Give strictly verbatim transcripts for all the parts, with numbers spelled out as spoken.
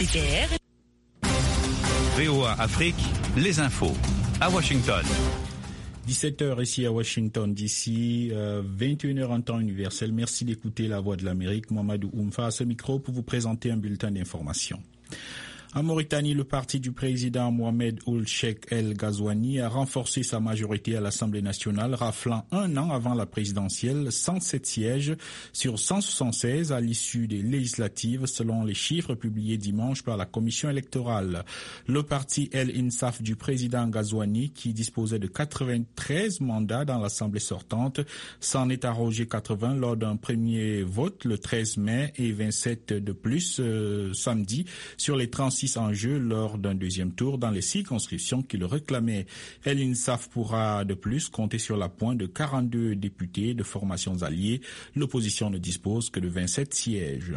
C T R. V O A Afrique, les infos à Washington. dix-sept heures ici à Washington, d'ici euh, vingt et une heures en temps universel. Merci d'écouter la Voix de l'Amérique. Mamadou Oumfa à ce micro pour vous présenter un bulletin d'information. En Mauritanie, le parti du président Mohamed Ould Cheikh El Ghazouani a renforcé sa majorité à l'Assemblée nationale, raflant un an avant la présidentielle cent sept sièges sur cent soixante-seize à l'issue des législatives, selon les chiffres publiés dimanche par la commission électorale. Le parti El Insaf du président Ghazouani, qui disposait de quatre-vingt-treize mandats dans l'Assemblée sortante, s'en est arrogé quatre-vingts lors d'un premier vote le treize mai et vingt-sept de plus euh, samedi sur les trente-six en jeu lors d'un deuxième tour dans les circonscriptions qui le réclamaient. El Insaf pourra de plus compter sur l'appui de quarante-deux députés de formations alliées. L'opposition ne dispose que de vingt-sept sièges.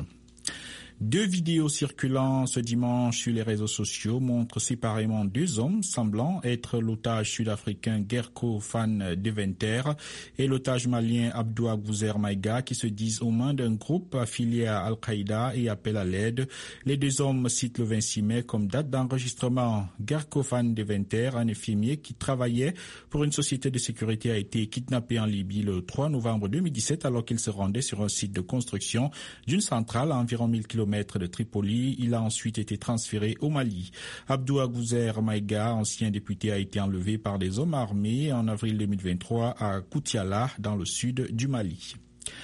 Deux vidéos circulant ce dimanche sur les réseaux sociaux montrent séparément deux hommes semblant être l'otage sud-africain Gerco Van Deventer et l'otage malien Abdoua Gouzer Maïga qui se disent aux mains d'un groupe affilié à Al-Qaïda et appellent à l'aide. Les deux hommes citent le vingt-six mai comme date d'enregistrement. Gerco Van Deventer, un infirmier qui travaillait pour une société de sécurité, a été kidnappé en Libye le trois novembre deux mille dix-sept alors qu'il se rendait sur un site de construction d'une centrale à environ mille kilomètres de Tripoli. Il a ensuite été transféré au Mali. Abdoua Gouzer Maïga, ancien député, a été enlevé par des hommes armés en avril deux mille vingt-trois à Koutiala, dans le sud du Mali.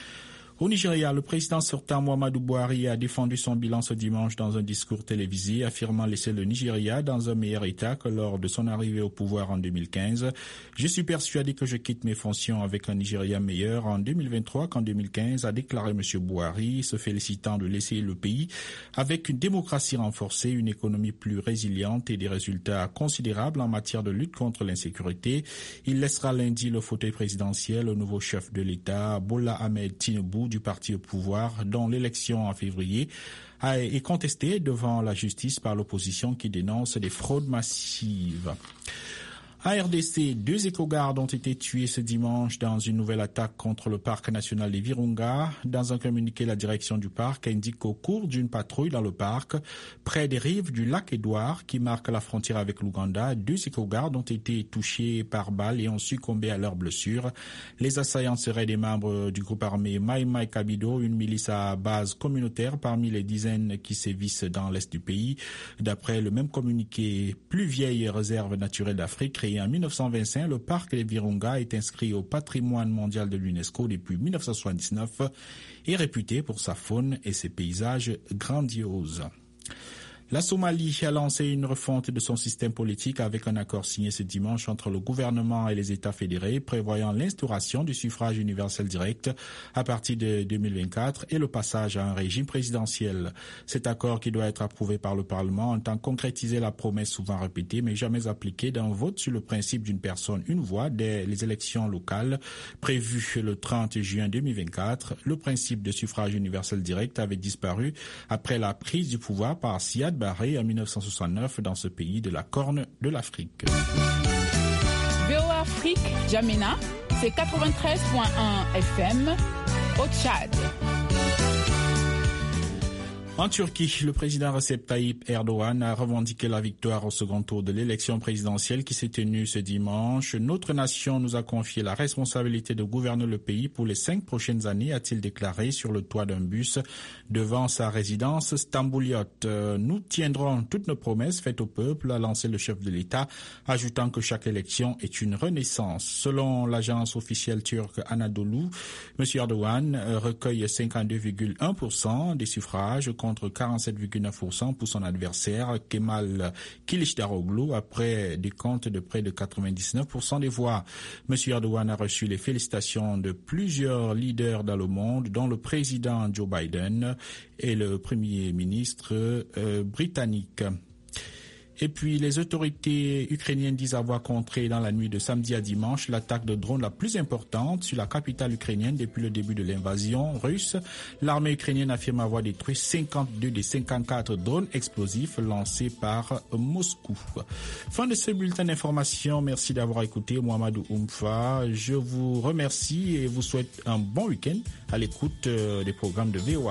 Au Nigeria, le président sortant Muhammadu Buhari a défendu son bilan ce dimanche dans un discours télévisé, affirmant laisser le Nigeria dans un meilleur état que lors de son arrivée au pouvoir en deux mille quinze. Je suis persuadé que je quitte mes fonctions avec un Nigeria meilleur en deux mille vingt-trois qu'en deux mille quinze, a déclaré M. Buhari, se félicitant de laisser le pays avec une démocratie renforcée, une économie plus résiliente et des résultats considérables en matière de lutte contre l'insécurité. Il laissera lundi le fauteuil présidentiel au nouveau chef de l'État, Bola Ahmed Tinubu, du parti au pouvoir, dont l'élection en février est contestée devant la justice par l'opposition qui dénonce des fraudes massives. En R D C, deux éco-gardes ont été tués ce dimanche dans une nouvelle attaque contre le parc national des Virunga. Dans un communiqué, la direction du parc indique qu'au cours d'une patrouille dans le parc, près des rives du lac Édouard, qui marque la frontière avec l'Ouganda, deux éco-gardes ont été touchés par balle et ont succombé à leurs blessures. Les assaillants seraient des membres du groupe armé Mai Mai Kabido, une milice à base communautaire parmi les dizaines qui sévissent dans l'est du pays. D'après le même communiqué, plus vieille réserve naturelle d'Afrique, créée en mille neuf cent vingt-cinq, le parc des Virunga est inscrit au patrimoine mondial de l'UNESCO depuis mille neuf cent soixante-dix-neuf et réputé pour sa faune et ses paysages grandioses. La Somalie a lancé une refonte de son système politique avec un accord signé ce dimanche entre le gouvernement et les États fédérés prévoyant l'instauration du suffrage universel direct à partir de deux mille vingt-quatre et le passage à un régime présidentiel. Cet accord, qui doit être approuvé par le Parlement, entend concrétiser la promesse souvent répétée mais jamais appliquée d'un vote sur le principe d'une personne, une voix dès les élections locales prévues le trente juin deux mille vingt-quatre. Le principe de suffrage universel direct avait disparu après la prise du pouvoir par Siad Barré en mille neuf cent soixante-neuf dans ce pays de la Corne de l'Afrique. V O A Afrique, Jamena, c'est quatre-vingt-treize point un F M au Tchad. En Turquie, le président Recep Tayyip Erdogan a revendiqué la victoire au second tour de l'élection présidentielle qui s'est tenue ce dimanche. Notre nation nous a confié la responsabilité de gouverner le pays pour les cinq prochaines années, a-t-il déclaré sur le toit d'un bus devant sa résidence Stambouliote. Nous tiendrons toutes nos promesses faites au peuple, a lancé le chef de l'État, ajoutant que chaque élection est une renaissance. Selon l'agence officielle turque Anadolu, M. Erdogan recueille cinquante-deux virgule un pour cent des suffrages contre quarante-sept virgule neuf pour cent pour son adversaire Kemal Kılıçdaroğlu après des comptes de près de quatre-vingt-dix-neuf pour cent des voix. M. Erdogan a reçu les félicitations de plusieurs leaders dans le monde, dont le président Joe Biden et le premier ministre euh, britannique. Et puis, les autorités ukrainiennes disent avoir contré dans la nuit de samedi à dimanche l'attaque de drones la plus importante sur la capitale ukrainienne depuis le début de l'invasion russe. L'armée ukrainienne affirme avoir détruit cinquante-deux des cinquante-quatre drones explosifs lancés par Moscou. Fin de ce bulletin d'information. Merci d'avoir écouté Mamadou Oumfa. Je vous remercie et vous souhaite un bon week-end à l'écoute des programmes de V O A.